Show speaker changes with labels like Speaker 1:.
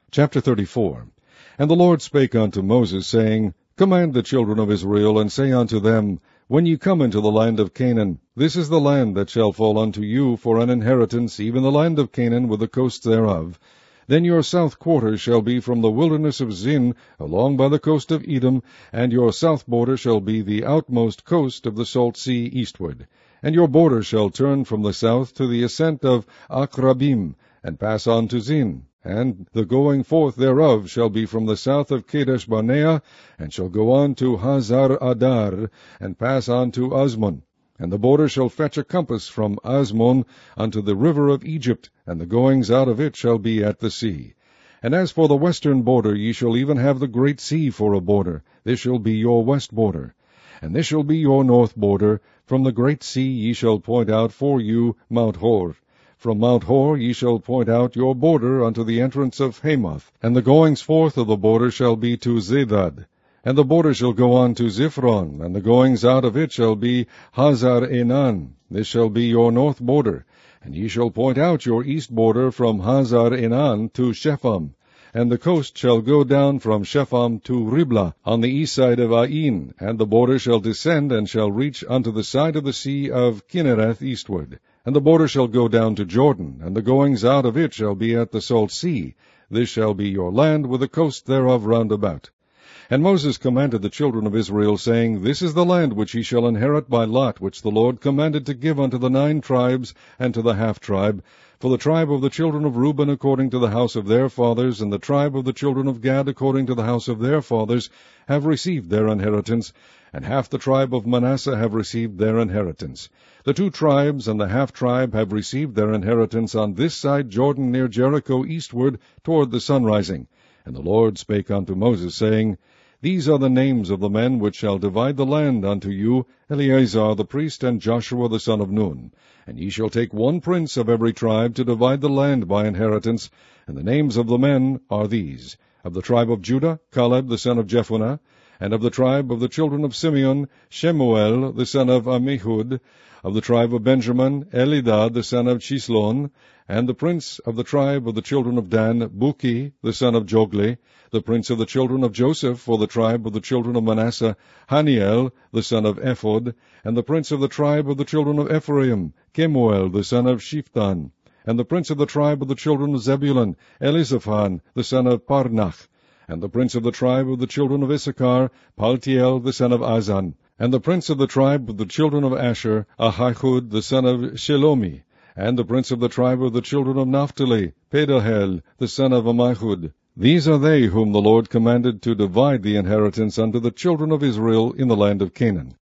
Speaker 1: Chapter 34. And the Lord spake unto Moses, saying, Command the children of Israel, and say unto them, When ye come into the land of Canaan, this is the land that shall fall unto you for an inheritance, even the land of Canaan with the coasts thereof. Then your south quarter shall be from the wilderness of Zin, along by the coast of Edom, and your south border shall be the outmost coast of the salt sea eastward. And your border shall turn from the south to the ascent of Akrabim, and pass on to Zin. And the going forth thereof shall be from the south of Kadesh Barnea, and shall go on to Hazar Adar, and pass on to Azmon. And the border shall fetch a compass from Azmon unto the river of Egypt, and the goings out of it shall be at the sea. And as for the western border, ye shall even have the great sea for a border. This shall be your west border. And this shall be your north border. From the great sea ye shall point out for you Mount Hor. From Mount Hor ye shall point out your border unto the entrance of Hamath. And the goings forth of the border shall be to Zedad. And the border shall go on to Ziphron, and the goings out of it shall be Hazar Enan. This shall be your north border. And ye shall point out your east border from Hazar Enan to Shepham. And the coast shall go down from Shepham to Riblah, on the east side of Ain. And the border shall descend, and shall reach unto the side of the sea of Kinnereth eastward. And the border shall go down to Jordan, and the goings out of it shall be at the salt sea. This shall be your land, with the coast thereof round about. And Moses commanded the children of Israel, saying, This is the land which ye shall inherit by lot, which the Lord commanded to give unto the 9 tribes, and to the half-tribe. For the tribe of the children of Reuben according to the house of their fathers, and the tribe of the children of Gad according to the house of their fathers, have received their inheritance, and half the tribe of Manasseh have received their inheritance. The 2 tribes and the half-tribe have received their inheritance on this side Jordan near Jericho eastward toward the sunrising. And the Lord spake unto Moses, saying, These are the names of the men which shall divide the land unto you, Eleazar the priest, and Joshua the son of Nun. And ye shall take 1 prince of every tribe to divide the land by inheritance. And the names of the men are these: of the tribe of Judah, Caleb the son of Jephunneh; and of the tribe of the children of Simeon, Shemuel the son of Ammihud; of the tribe of Benjamin, Elidad the son of Chislon; and the prince of the tribe of the children of Dan, Buki the son of Jogli; the prince of the children of Joseph for the tribe of the children of Manasseh, Haniel the son of Ephod; and the prince of the tribe of the children of Ephraim, Kemuel the son of Shiphthan; and the prince of the tribe of the children of Zebulun, Elizaphan the son of Parnach; and the prince of the tribe of the children of Issachar, Paltiel the son of Azan; and the prince of the tribe of the children of Asher, Ahihud the son of Shelomi; and the prince of the tribe of the children of Naphtali, Pedahel the son of Ammihud. These are they whom the Lord commanded to divide the inheritance unto the children of Israel in the land of Canaan.